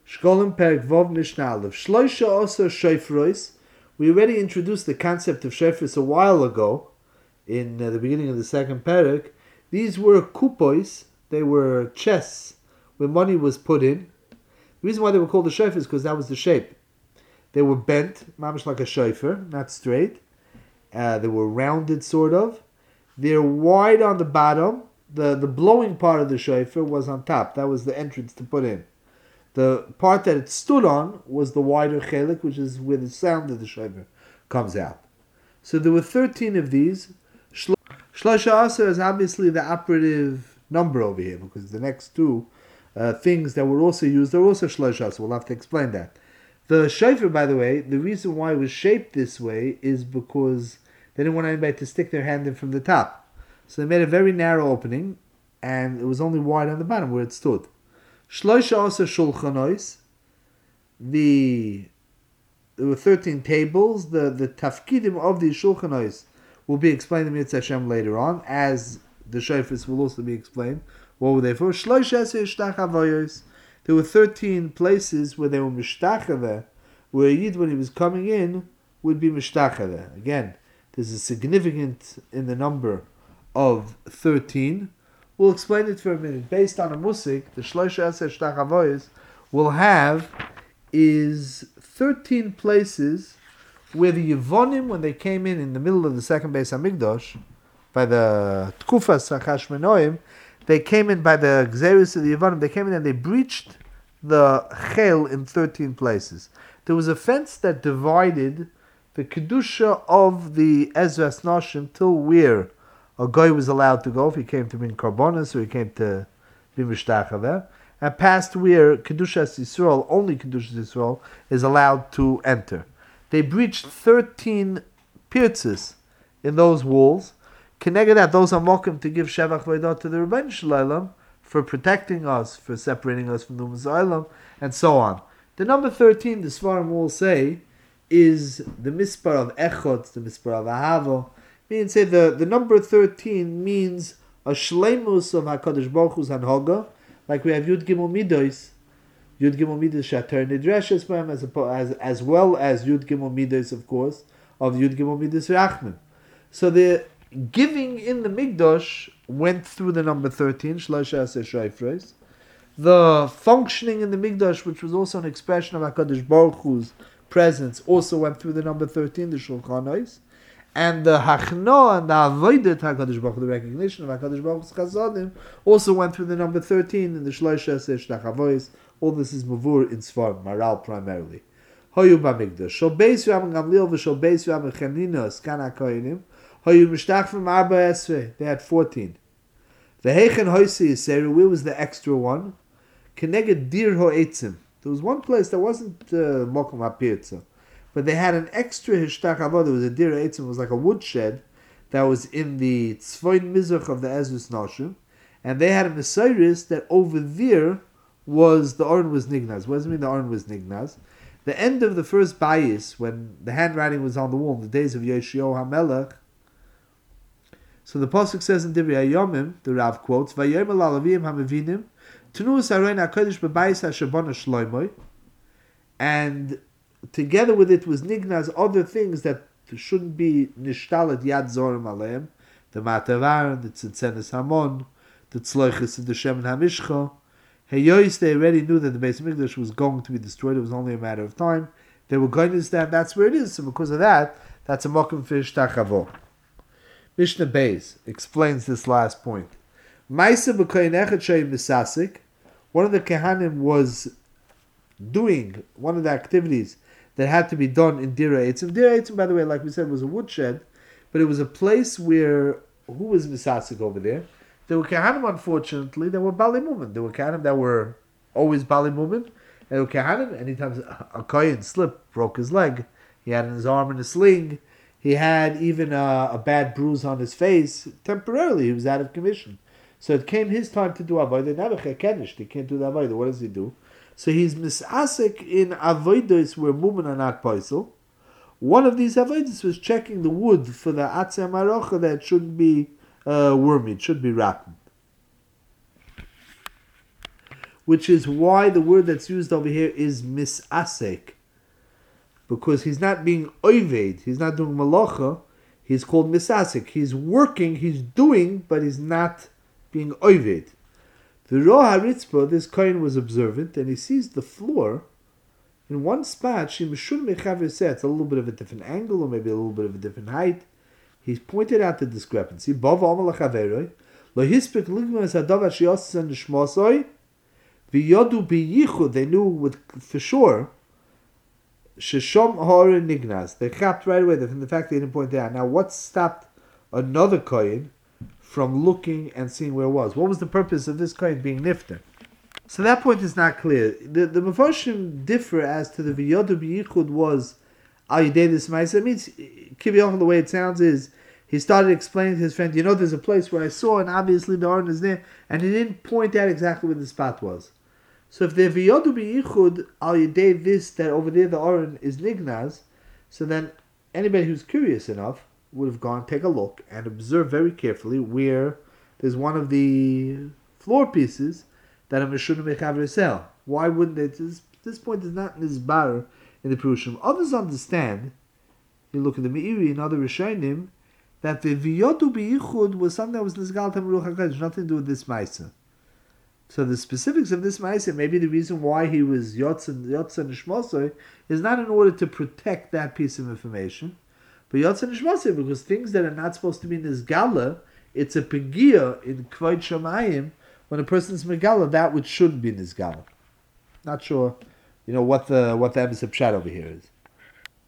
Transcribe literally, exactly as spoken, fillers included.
Shkolim Perek Vov Mishnah Aleph. Shloisha also shofros. We already introduced the concept of shofros a while ago, in uh, the beginning of the second Perek. These were kupois. They were chests where money was put in. The reason why they were called the shofar is because that was the shape. They were bent, mamish like a shofar, not straight. Uh, they were rounded, sort of. They're wide on the bottom. The, the blowing part of the shofar was on top. That was the entrance to put in. The part that it stood on was the wider chelik, which is where the sound of the shofar comes out. So there were thirteen of these. Shlosha Aser is obviously the operative number over here, because the next two uh, things that were also used are also Shlosha Aser. We'll have to explain that. The shofar, by the way, the reason why it was shaped this way is because they didn't want anybody to stick their hand in from the top. So they made a very narrow opening, and it was only wide on the bottom where it stood. Shlosha Aser Shulchanois, the there were thirteen tables. The the tafkidim of these Shulchanois will be explained in Mitzvah Hashem later on, as the shofars will also be explained. What were they for? Shlosh Eser Yishtach Avoyos. There were thirteen places where they were mishtachave, where a Yid, when he was coming in, would be mishtachave. Again, there's a significant in the number of thirteen. We'll explain it for a minute. Based on a musik, the Shlosh Eser Yishtach Avoyos will have is thirteen places where the Yevonim, when they came in in the middle of the second Beis Hamikdash, by the Tkufas HaChashmonaim, they came in by the Gzeris of the Yevonim, they came in and they breached the Chel in thirteen places. There was a fence that divided the Kedusha of the Ezras Nashim till where a guy was allowed to go if he came to bring Karbonis or he came to be Mishtachaveh, and past where Kedushas Yisrael, only Kedushas Yisrael, is allowed to enter. They breached thirteen pirzes in those walls. Connected that, those are mokum to give Shevach Vaydah to the Rebbeinu Shalom for protecting us, for separating us from the Ummah, and so on. The number thirteen, the Svarim will say, is the mispar of Echot, the mispar of Ahavo. Meaning, say the, the number thirteen means a shleimus of HaKadosh Baruch Hu's Hanhoga, like we have Yud Gimel Midos, Yud Gimel Midos Shater Nidreshes as, as as well as Yud Gimel Midos, of course, of Yud Gimel Midos Rachman. So the giving in the Mikdash went through the number thirteen, Shlosha Aser Shofros. The functioning in the Mikdash, which was also an expression of HaKadosh Baruch Hu's presence, also went through the number thirteen, the Shulchanois. And the Hachna and the Avodat HaKadosh Baruch Hu, the recognition of HaKadosh Baruch Hu's Chasadim, also went through the number thirteen in the Shlosha Aser Shtachavois. All this is Mavur in Sfar, Maral primarily. Hoyu Bamikdash. Sholbeis Rabban Gamliel v'Sholbeis Rabban Chanina Skan HaKoyanim. Hoyu Mishtach from Arba Esrei. They had fourteen. The Heichen Hoysi Yisera, where was the extra one? Keneged Dir Ho'etzim. There was one place that wasn't uh, Mokum HaPirza, but they had an extra Hishtach Avodah. There was a Dir Ho'etzim, it was like a woodshed that was in the Tzvoin Mizrach of the Ezrus Nashim, and they had an Osiris that over there was the Aron was Nignaz. What does it mean the Aron was Nignaz? The end of the first Bayis, when the handwriting was on the wall in the days of Yeshio HaMelech, so the Pasuk says in Divrei Hayomim, the Rav quotes, Vayom el alavim hamavinim, Tunus harein hakodesh bebayis hashabona shloimoi, and together with it was Nignaz other things that shouldn't be nishtalet yad zorim aleim, the Matavar, the Tzitzenes Hamon, the Tzloiches of the Shem and Hamishcha. Heyois, they already knew that the Beis Mikdash was going to be destroyed. It was only a matter of time. They were going to stand. That's where it is. So because of that, that's a mokum fish tachavo. Mishnah Beis explains this last point. Maisa b'koyin echad shei misasik. One of the Kehanim was doing one of the activities that had to be done in Dira Eitzim. Dira Eitzim, by the way, like we said, was a woodshed, but it was a place where, who was misasik over there? There were Kehanim, unfortunately, that were Bali Mumin. There were Kehanim that were always Bali Mumin. There were Kehanim, anytime a Kohen slipped, broke his leg, he had in his arm in a sling, he had even a, a bad bruise on his face. Temporarily, he was out of commission. So it came his time to do Avodah. Never Chekenish, he can't do the Avodah. What does he do? So he's misasik in Avodah where Mumin are not Paisel. One of these Avodah was checking the wood for the Atzeh Marocha that shouldn't be Uh, wormy, it should be rotten. which is why the word that's used over here is misasek. Because he's not being oived, he's not doing malacha, he's called misasek. He's working, he's doing, but he's not being oived. The Roha Ritzpah, this kohen was observant, and he sees the floor in one spot. It's a little bit of a different angle, or maybe a little bit of a different height. He's pointed out the discrepancy. They knew with, for sure. They capped right away from the fact they didn't point it out. Now, what stopped another kohen from looking and seeing where it was? What was the purpose of this kohen being nifter? So that point is not clear. The the Mefarshim differ as to the V'yodu B'yichud was Al Yidei this Ma'aseh. It means, Kiviyachol, the way it sounds is, he started explaining to his friend, you know, there's a place where I saw, and obviously the Aron is there, and he didn't point out exactly where the spot was. So if the V'yodu B'yichud Al Yidei this, that over there the Aron is Nignaz, so then anybody who's curious enough would have gone, take a look, and observe very carefully where there's one of the floor pieces that a Meshunim Mechaber sell. Why wouldn't it? This, this point is not Nizbar in the Perushim. Others understand, you look at the Meiri and other Rishonim, that the V'yodu B'yichud was something that was Nizgal Tam Ruach HaKodesh, nothing to do with this Maisa. So the specifics of this Maisa, maybe the reason why he was Yotzan Yotzan Nishmosoi, is not in order to protect that piece of information, but Yotzan Nishmosoi, because things that are not supposed to be Nizgala, it's a Pegia in Kvod Shamayim, when a person's Megala, that which shouldn't be Nizgala. Not sure, you know, what the what the Emes Pshat over here is.